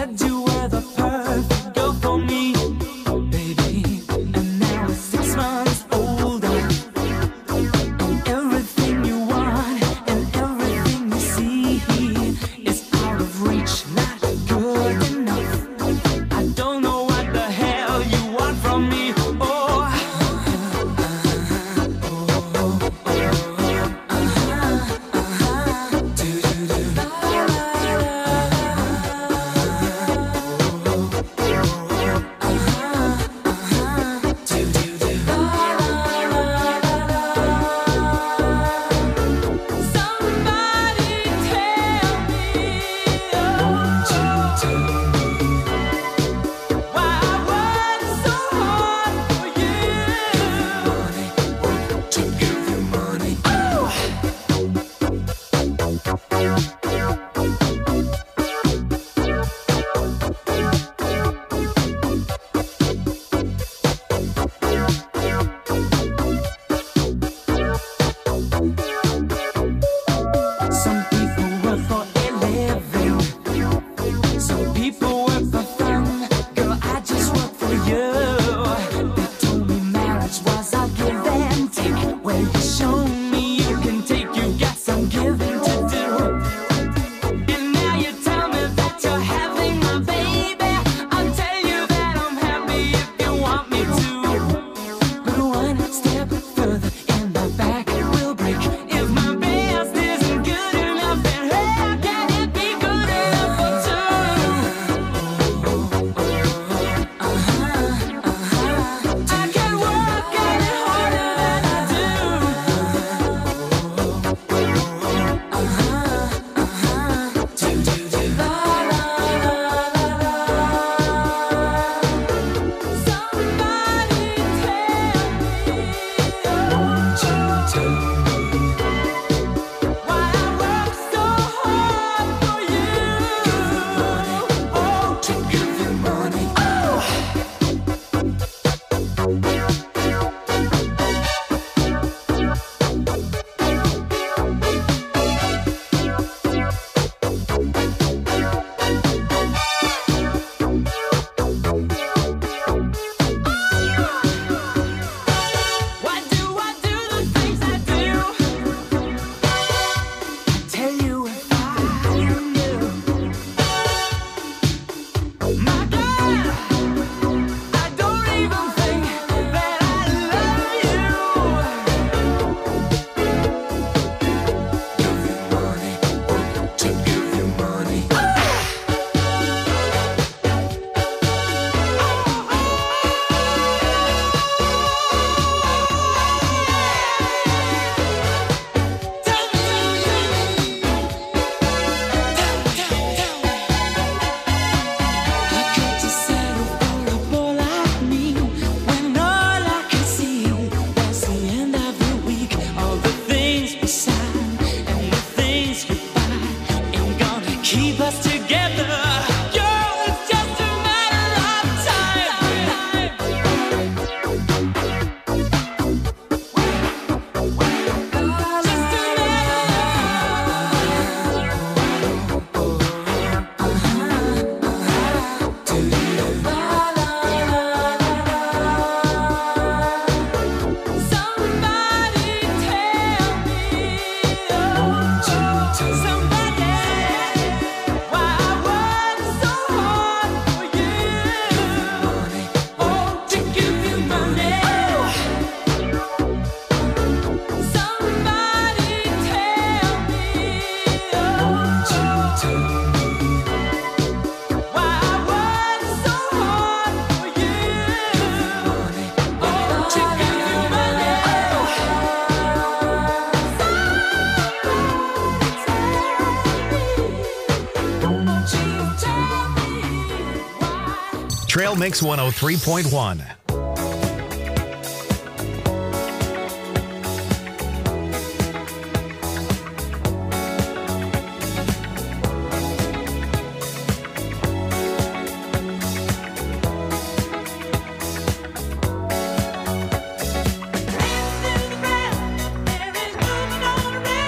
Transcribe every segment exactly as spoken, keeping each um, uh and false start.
Trail Mix one oh three point one.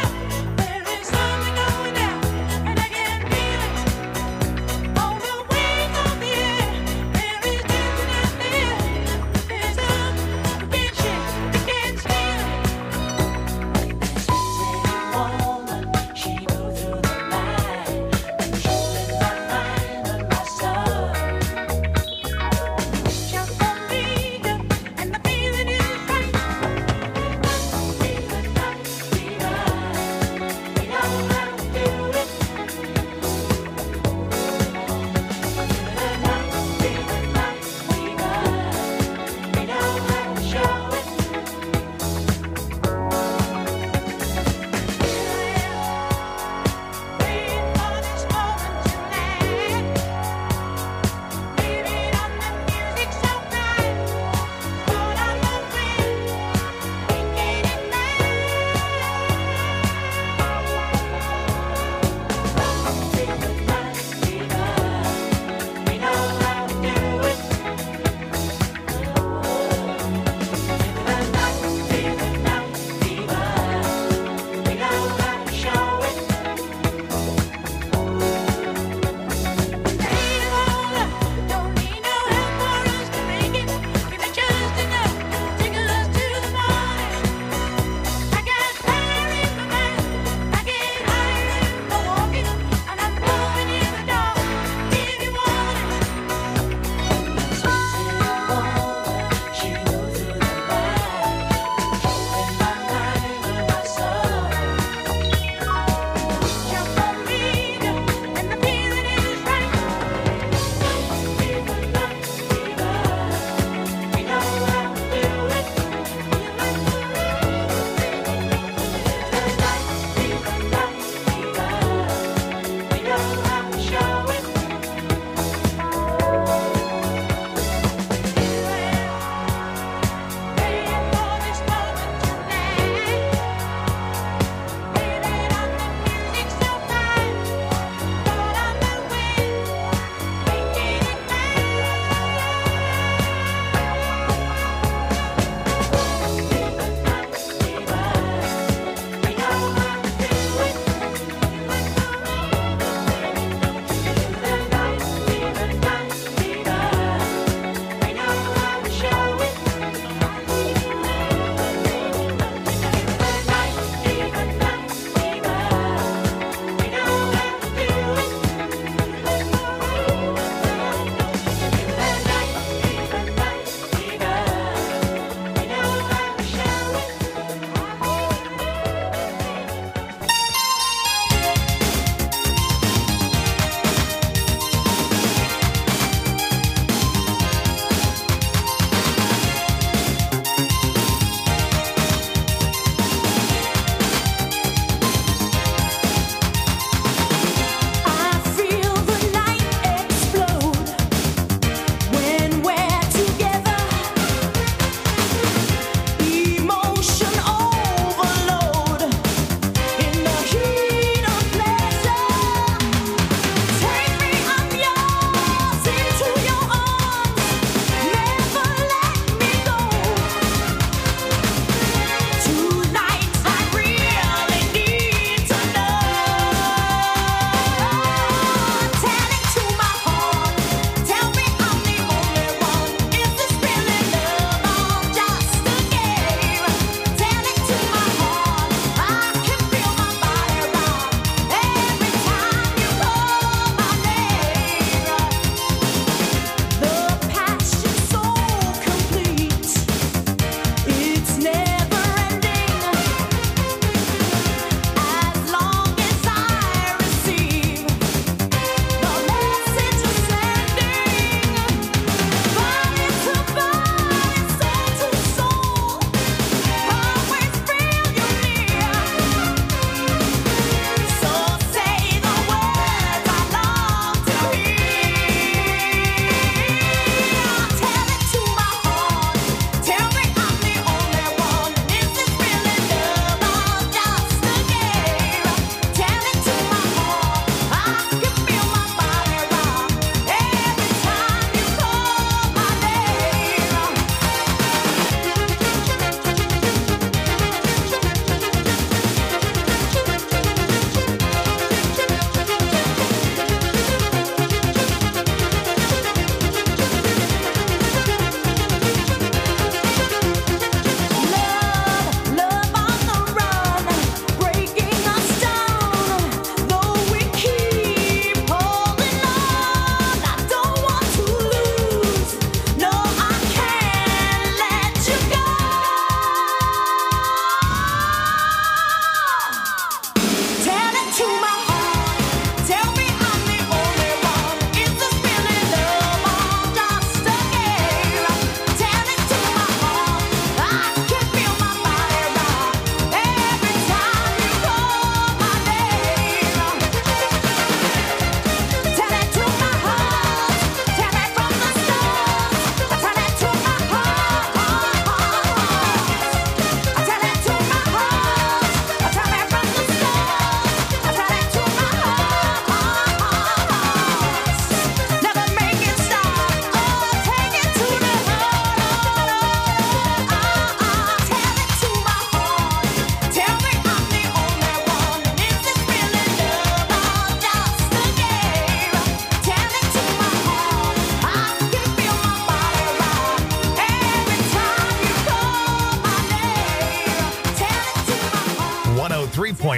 There is something going down, and I can feel it on the wind.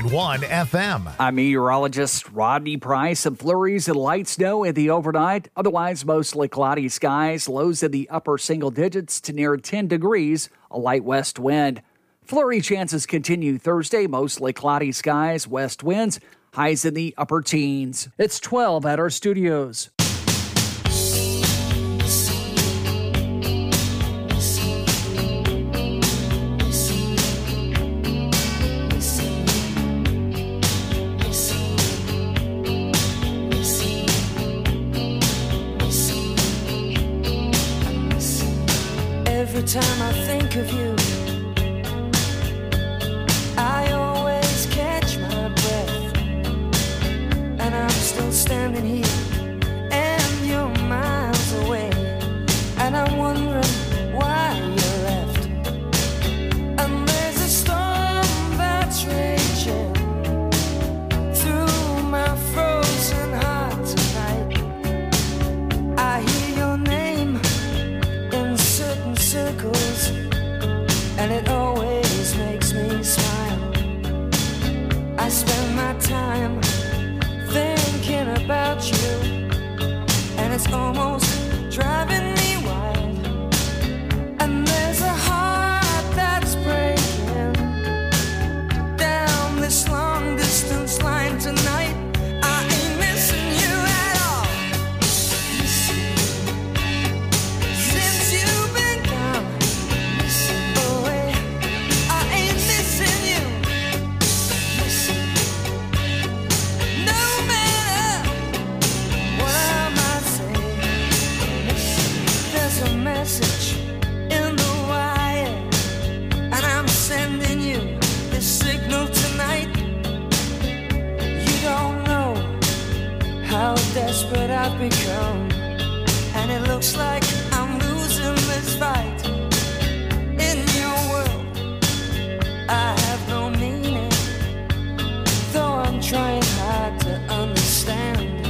point one F M. I'm meteorologist Rodney Price. Some flurries and light snow in the overnight. Otherwise, mostly cloudy skies. Lows in the upper single digits to near ten degrees. A light west wind. Flurry chances continue Thursday. Mostly cloudy skies. West winds. Highs in the upper teens. It's twelve at our studios. Every time I think of you, I always catch my breath, and I'm still standing here, and you're miles away, and I'm wondering why you left. And there's a storm that's raging through my frozen heart tonight. I hear your name in certain circles, and it always makes me smile. I spend my time thinking about you, and it's almost driving me wild. And there's a heart that's breaking down this long distance line tonight. I ain't missing you at all. Since you've been gone away, I ain't missing you. No matter what I might say, there's a message in the wire, and I'm sending you this signal tonight. You don't know how desperate I've become, and it looks like I'm losing this fight. In your world, I have no meaning, though I'm trying hard to understand.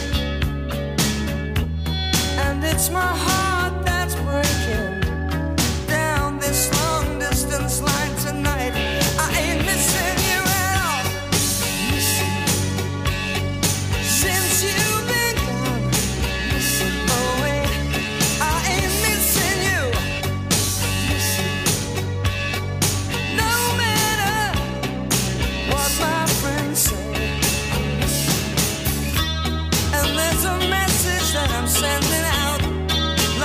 And it's my heart that's breaking down this long distance line tonight. I ain't missing you at all. Since you've been gone away, I ain't missing you. No matter what my friends say. And there's a message that I'm sending out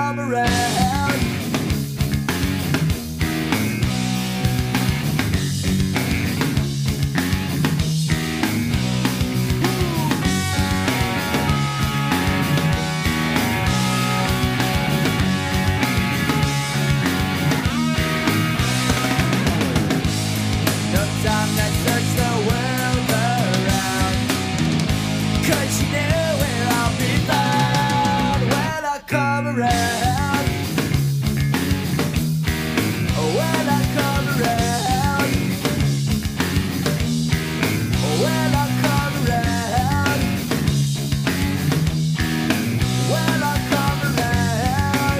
come around. No time that search the world around, 'cause you know where I'll be found when I come around. When I come around. When I come around. When I come around.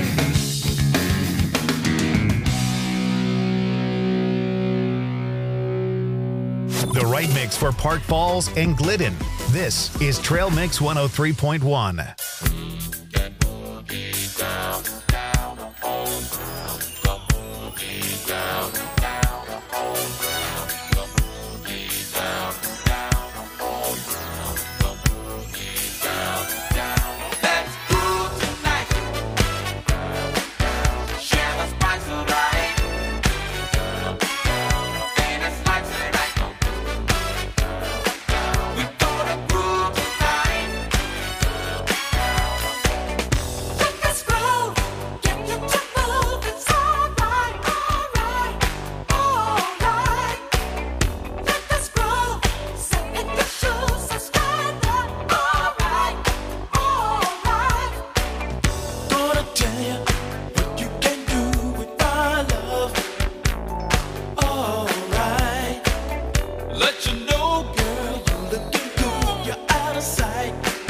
The right mix for Park Falls and Glidden. This is Trail Mix one oh three point one. Let's groove tonight. Share the spice of life. And it's like tonight. We gonna groove tonight. Let us groove. Get you to move. It's alright, alright, alright. Let us groove. Sit in your shoes and stand up. Alright, alright. Gonna tell you what you can do with my love. Alright. Let you know, girl, you're looking good. You're out of sight.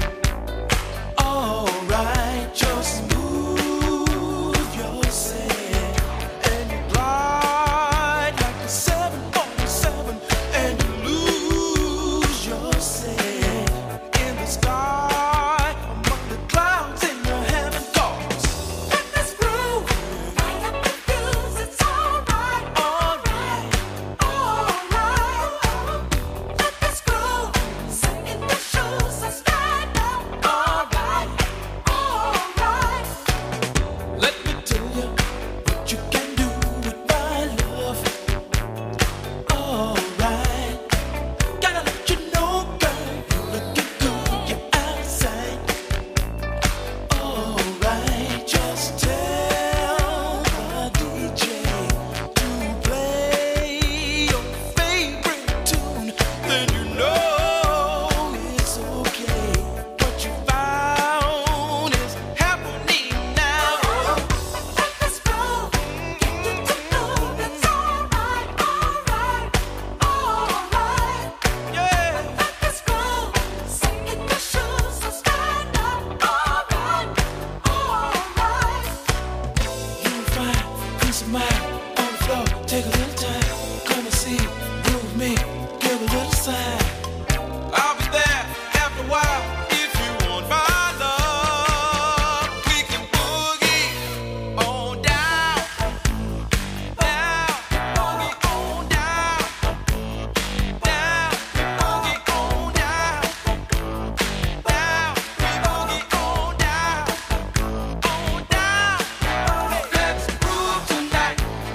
Alright. Just move yourself and you glide like a seven forty-seven and you lose yourself in the sky among the clouds in your heaven cause. Let this groove. I am confused. It's alright. Alright. Alright. Let this groove. Sit in the shoes and stand up. Alright. Alright. Let me tell you what you can do with my love. Alright. Gotta let you know, girl, you're looking good. You're out of sight. Alright. Just tell the D J to play your favorite tune. Then you know it's okay. What you found is happening now. Let this groove. Get you to move. It's alright, alright, alright. Yeah. Let this groove. Sit in your shoes and stand up. Alright, alright. You're fine, peace of mind. On the floor, take a little time. Come and see, groove with me, give a little sign. I'll be there after a while if you want my love. We can boogie on down, down, boogie on down, down, boogie on down, down, we boogie on down, on down. Let's groove tonight.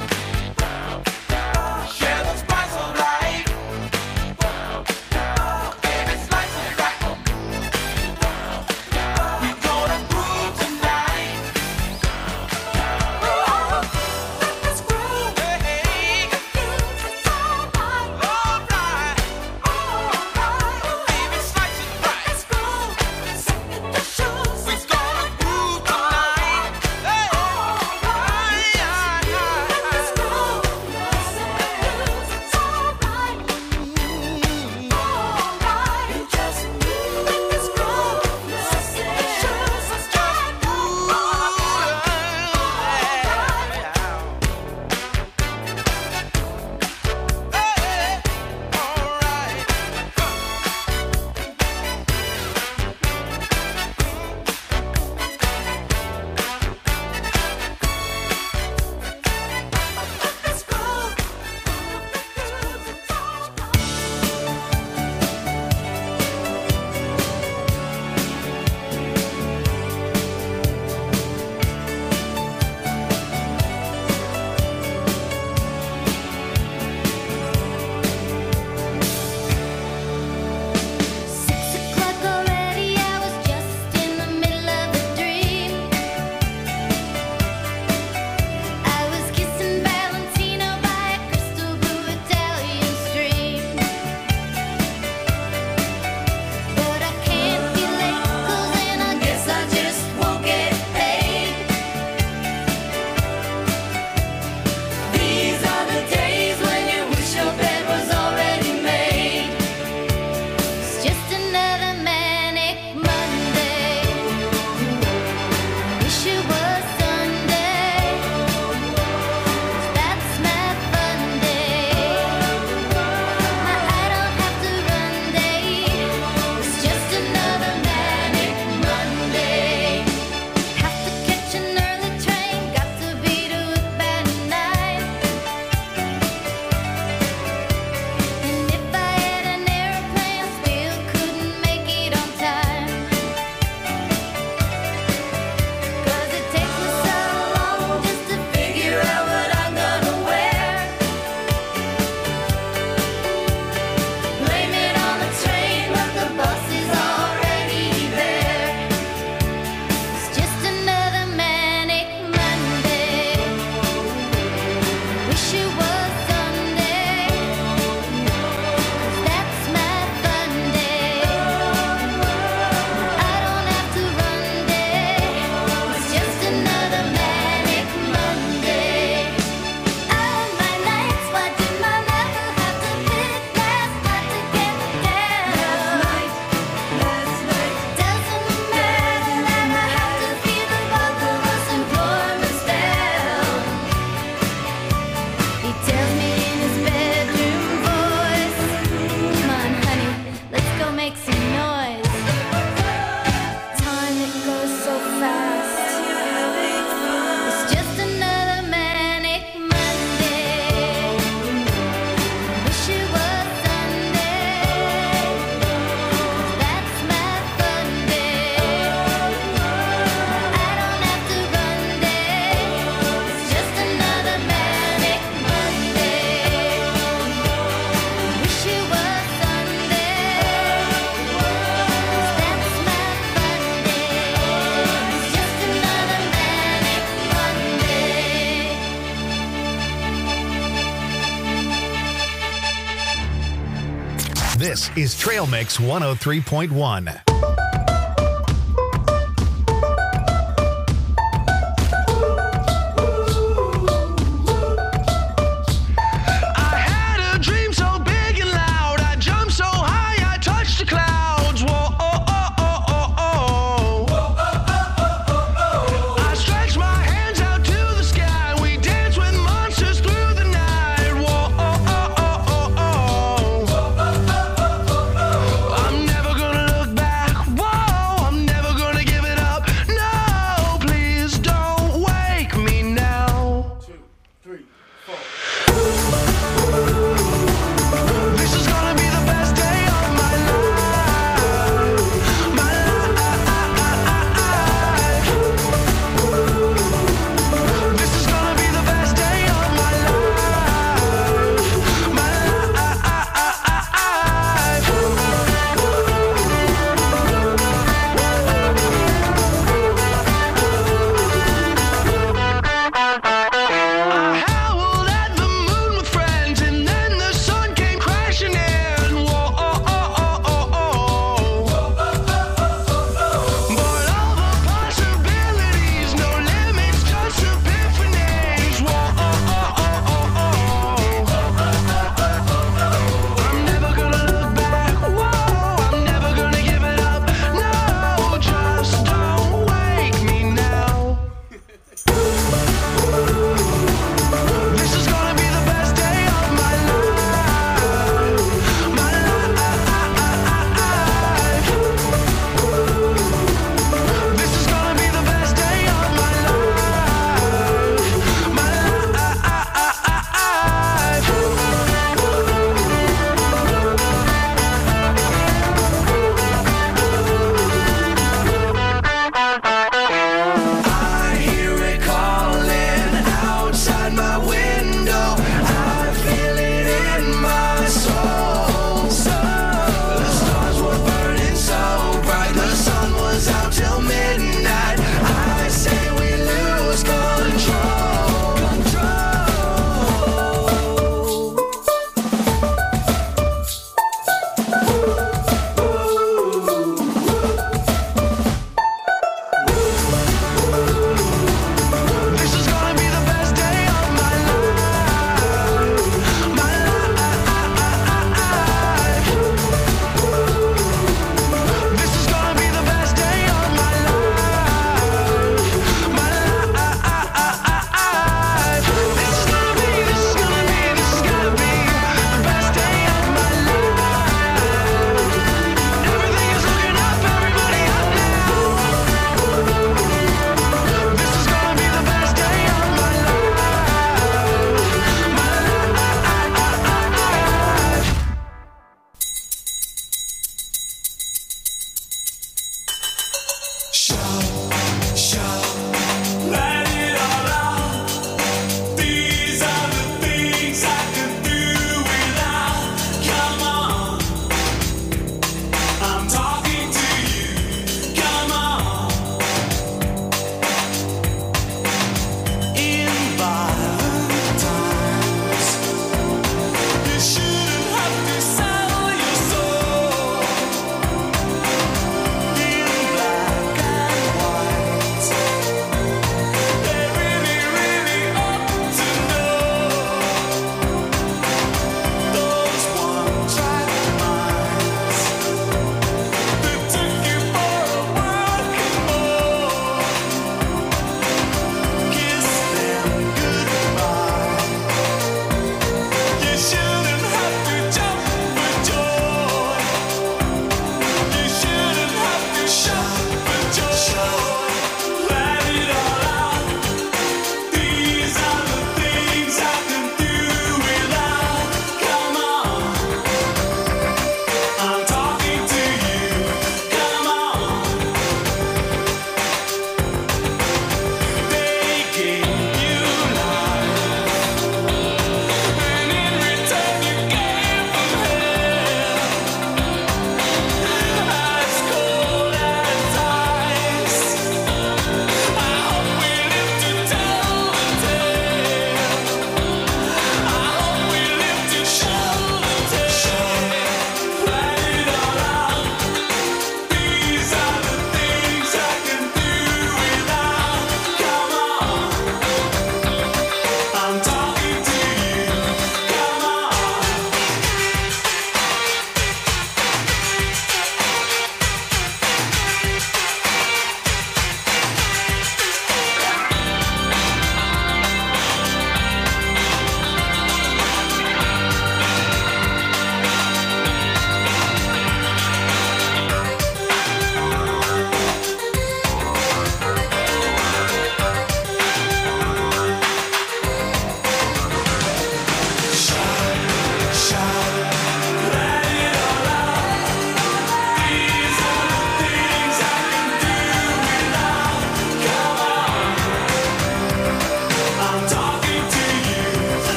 This is Trail Mix one oh three point one.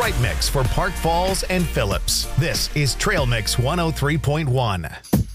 right mix for Park Falls and Phillips. This is Trail Mix one oh three point one.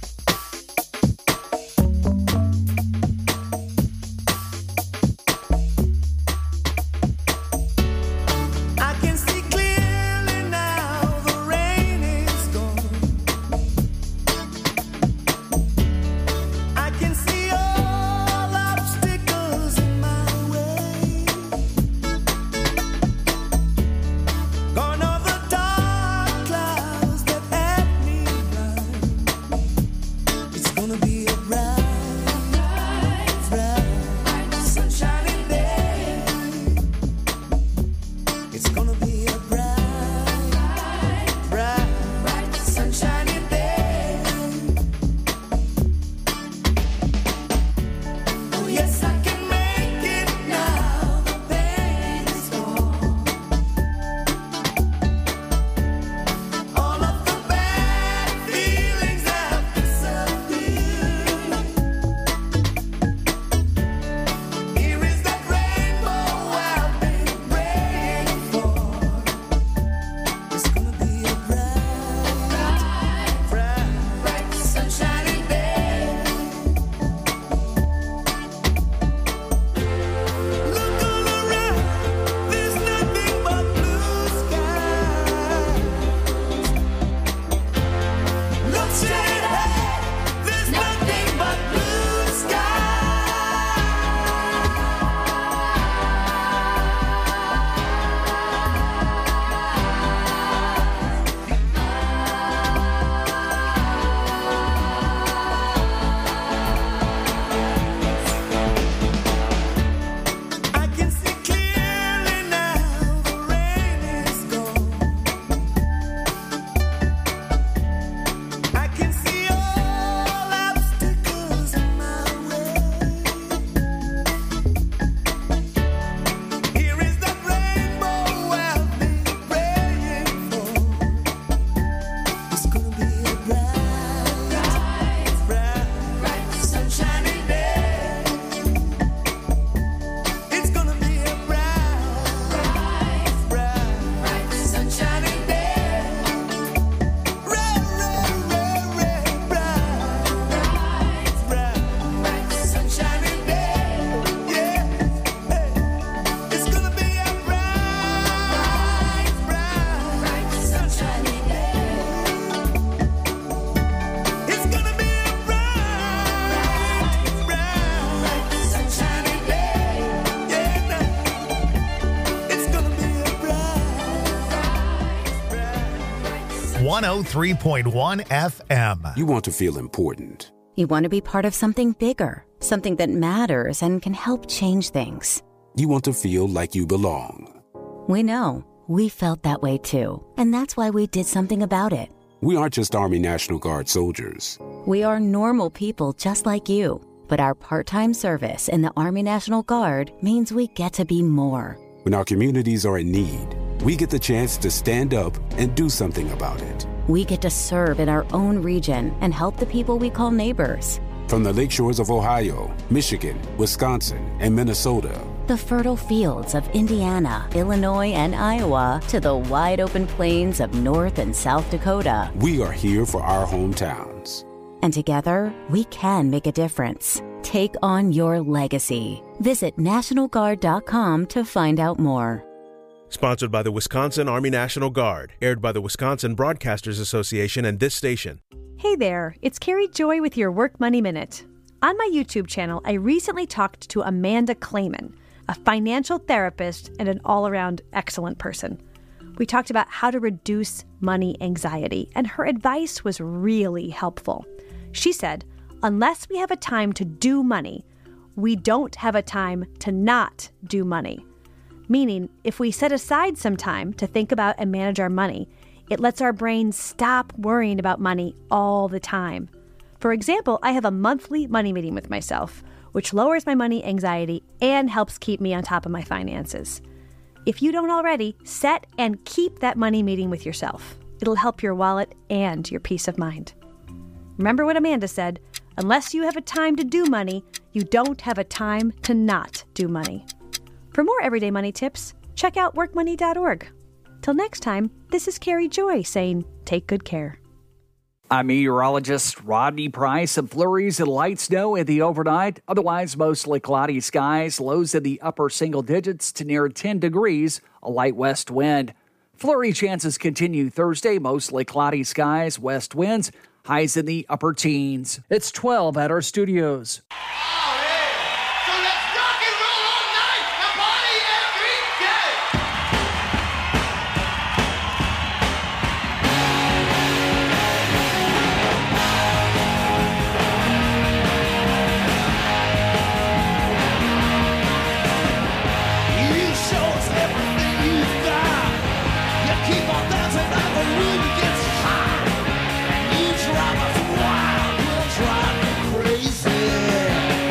one oh three point one F M. You want to feel important. You want to be part of something bigger, something that matters and can help change things. You want to feel like you belong. We know. We felt that way too. And that's why we did something about it. We aren't just Army National Guard soldiers. We are normal people just like you. But our part-time service in the Army National Guard means we get to be more. When our communities are in need, we get the chance to stand up and do something about it. We get to serve in our own region and help the people we call neighbors. From the lakeshores of Ohio, Michigan, Wisconsin, and Minnesota, the fertile fields of Indiana, Illinois, and Iowa, to the wide open plains of North and South Dakota, we are here for our hometowns. And together, we can make a difference. Take on your legacy. Visit National Guard dot com to find out more. Sponsored by the Wisconsin Army National Guard. Aired by the Wisconsin Broadcasters Association and this station. Hey there, it's Carrie Joy with your Work Money Minute. On my YouTube channel, I recently talked to Amanda Clayman, a financial therapist and an all-around excellent person. We talked about how to reduce money anxiety, and her advice was really helpful. She said, unless we have a time to do money, we don't have a time to not do money. Meaning, if we set aside some time to think about and manage our money, it lets our brain stop worrying about money all the time. For example, I have a monthly money meeting with myself, which lowers my money anxiety and helps keep me on top of my finances. If you don't already, set and keep that money meeting with yourself. It'll help your wallet and your peace of mind. Remember what Amanda said, unless you have a time to do money, you don't have a time to not do money. For more everyday money tips, check out work money dot org. Till next time, this is Carrie Joy saying, take good care. I'm meteorologist Rodney Price. Some flurries and light snow in the overnight. Otherwise, mostly cloudy skies. Lows in the upper single digits to near ten degrees. A light west wind. Flurry chances continue Thursday. Mostly cloudy skies. West winds. Highs in the upper teens. It's twelve at our studios. Drive us wild, we'll drive you crazy.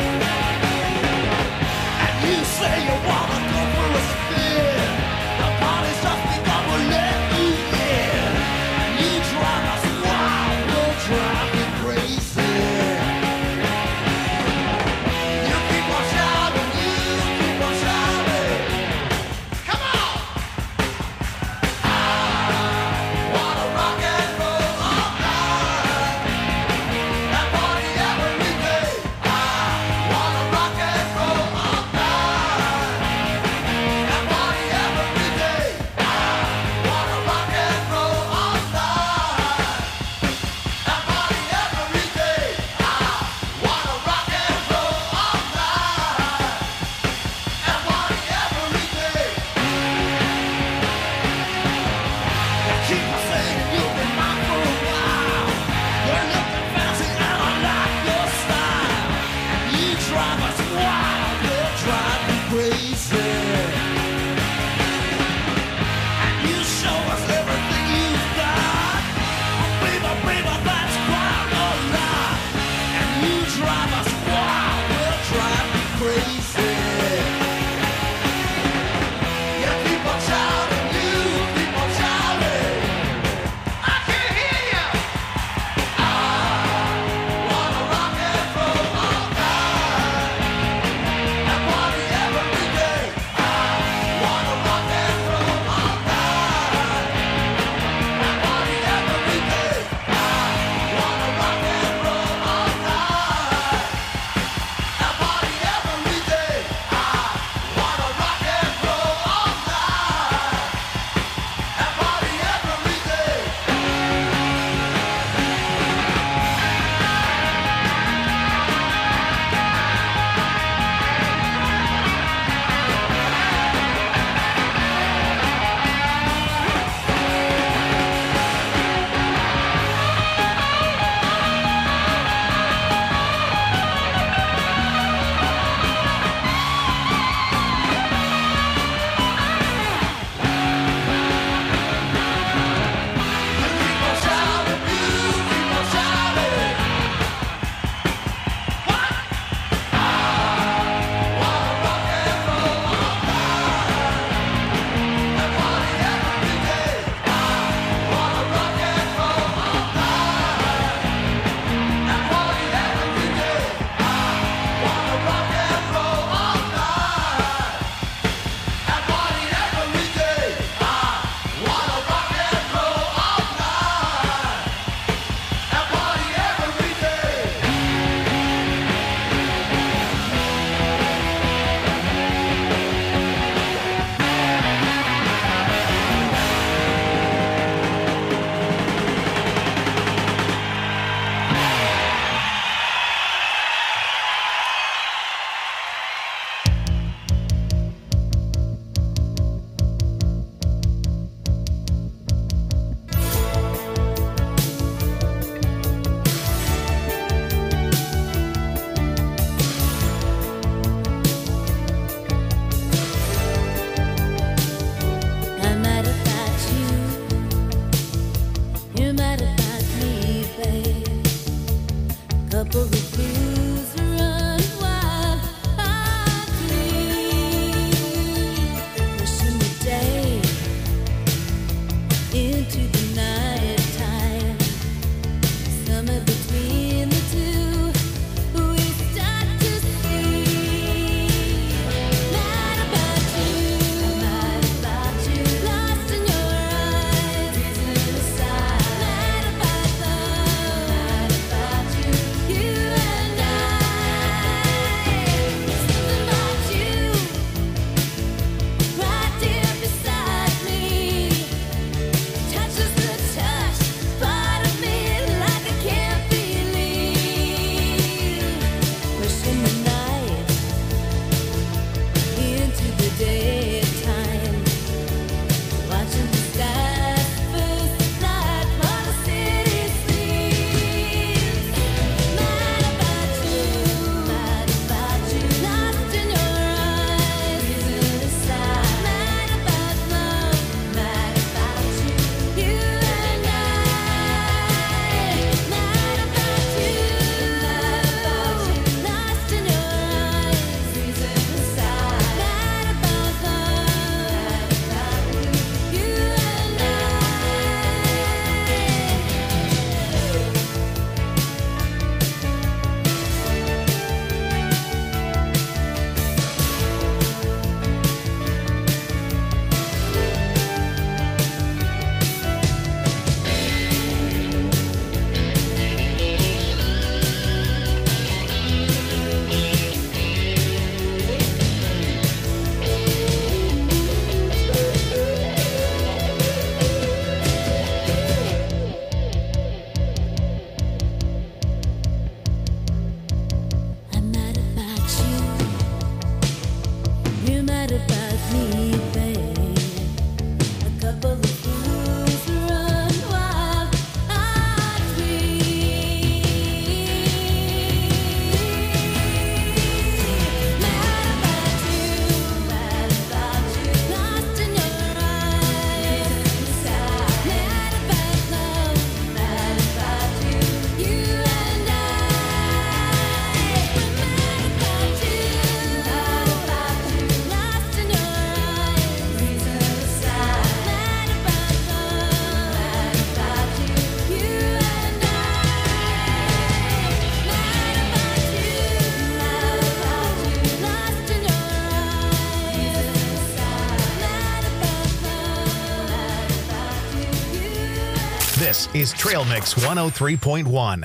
This is Trail Mix one oh three point one.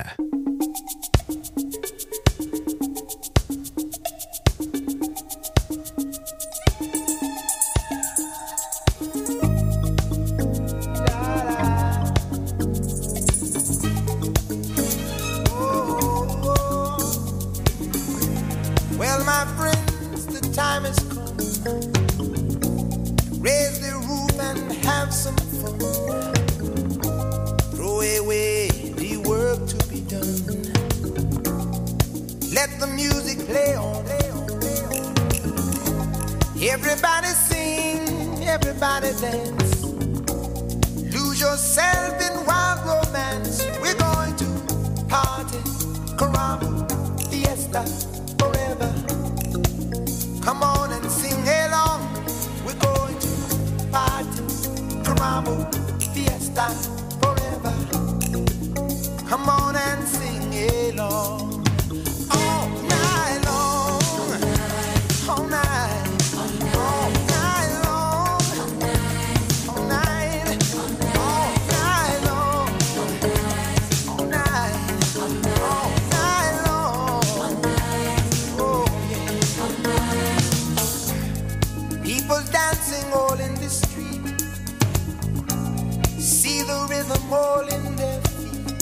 Well, my friends, the time has come. Raise the roof and have some fun. Throw away the work to be done. Let the music play on. Everybody sing, everybody dance. Lose yourself in wild romance. We're going to party, caramba, fiesta, forever. Come on and sing along. We're going to party, caramba, fiesta, forever. Come on and sing along. All night long, all night, all night long, all night, all night long, all night, all night long. Oh yeah. People dancing all in the street. See the rhythm all in their feet.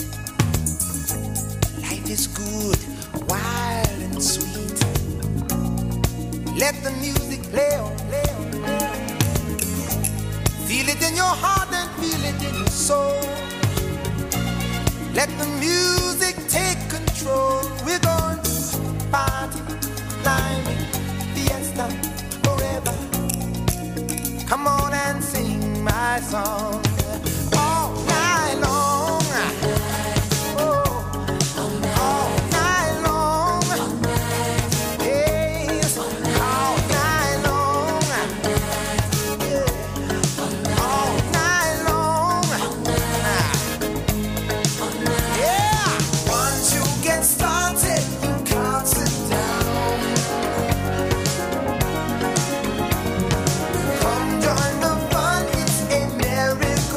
Life is good, wild and sweet. Let the music play on, play on, play on. Feel it in your heart and feel it in your soul. Let the music take control. We're going to party, climbing, fiesta, forever. Come on and sing my song. All night long. Oh, all night long. Yes, all night long. Yeah, all night long. Yeah, once you get started, you can't sit down. Come join the fun, it's a merry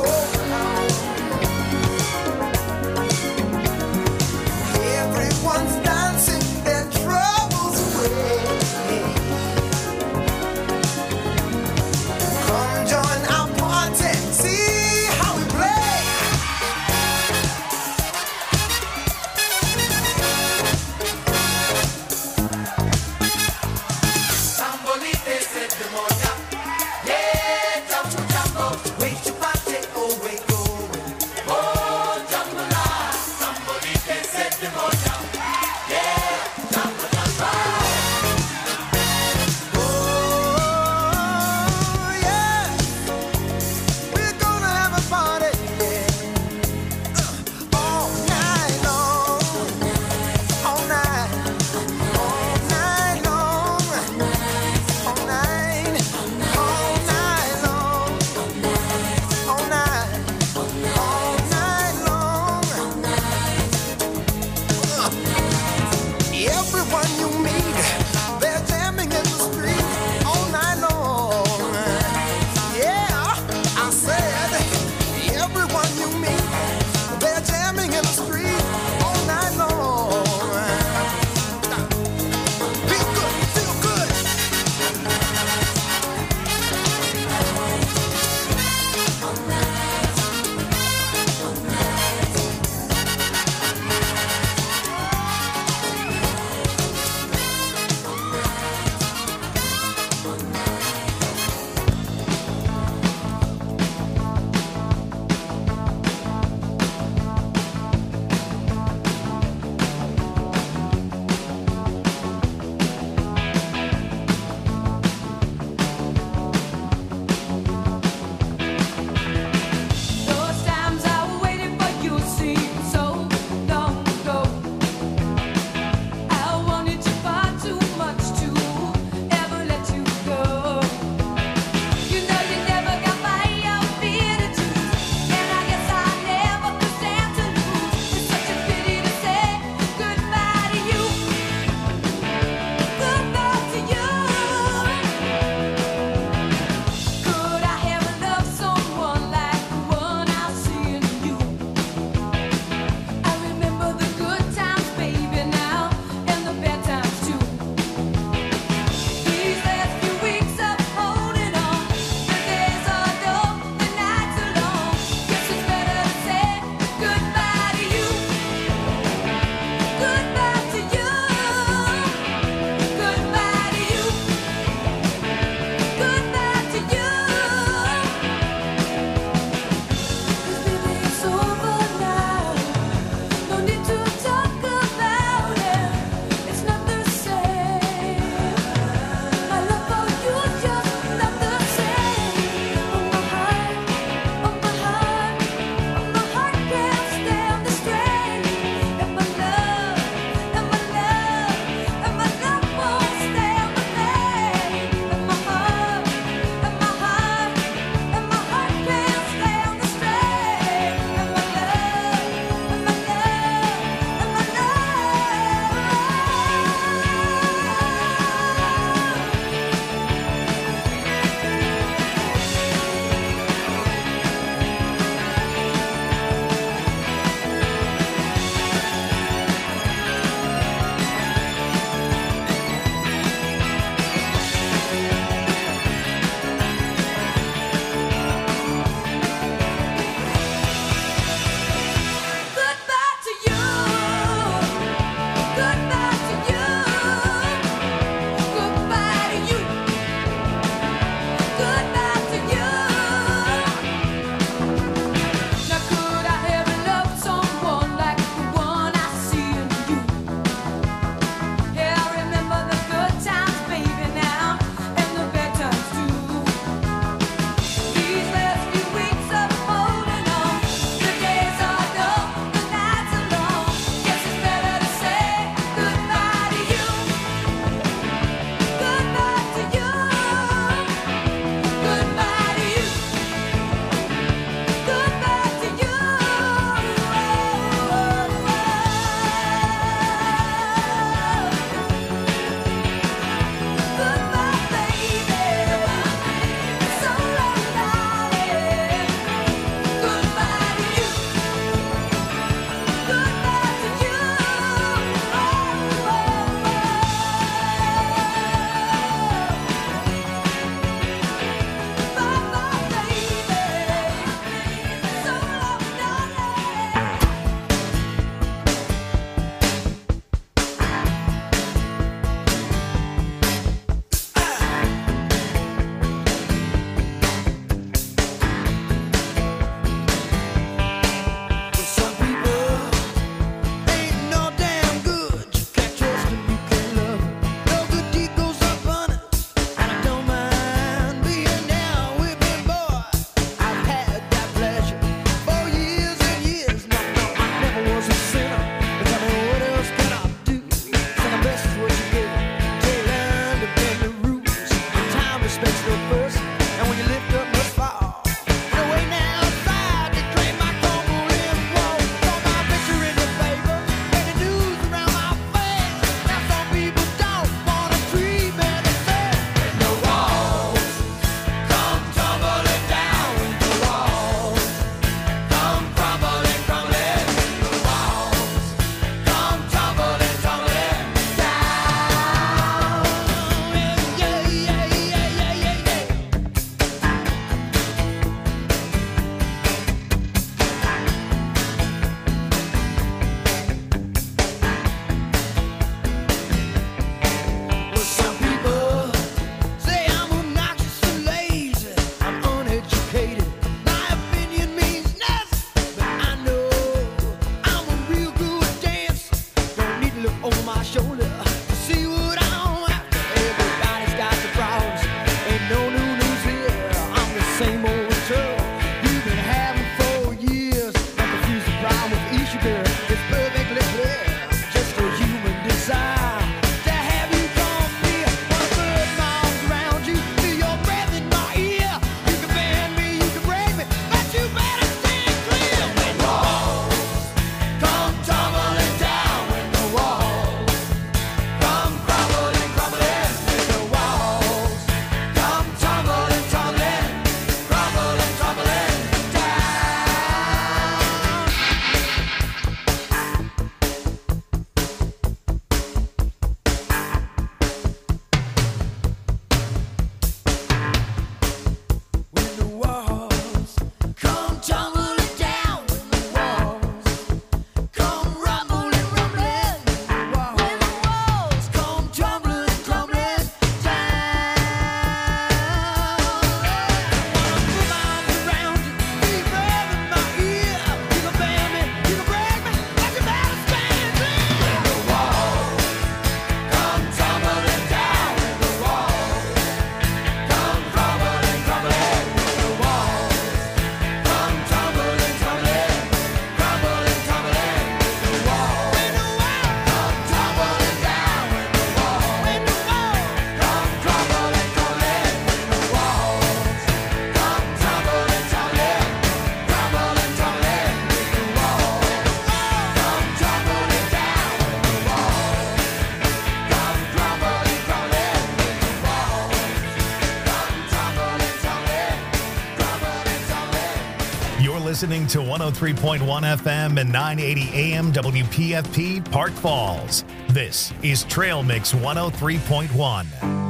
listening to one oh three point one F M and nine eighty A M W P F P Park Falls. This is Trail Mix one oh three point one.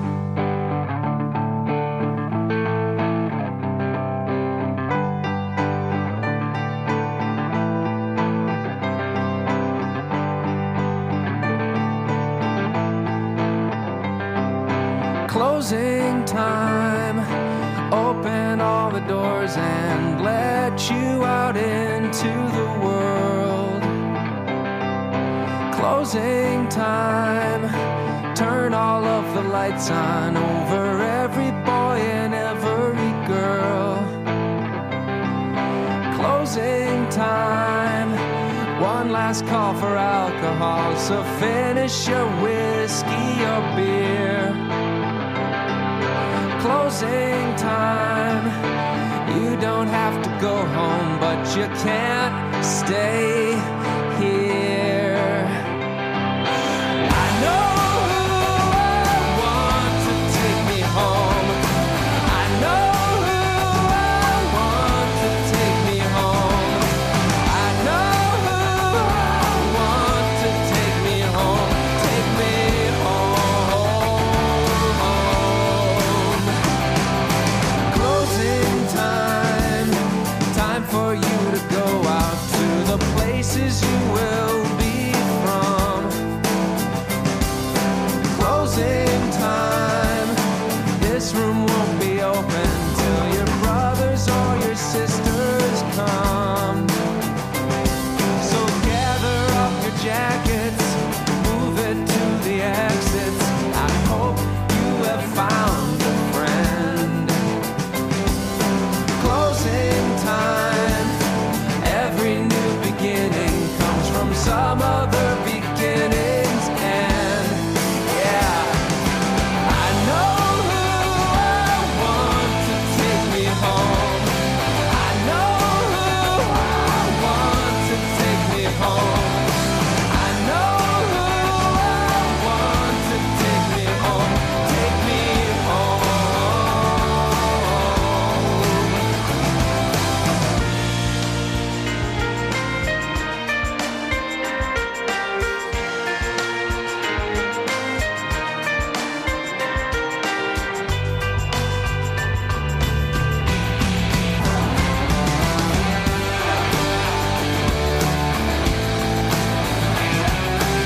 Closing time, open all the doors and let you out into the world. Closing time, turn all of the lights on over every boy and every girl. Closing time, one last call for alcohol, so finish your whiskey or beer. Closing time, you don't have to go home, but you can't stay.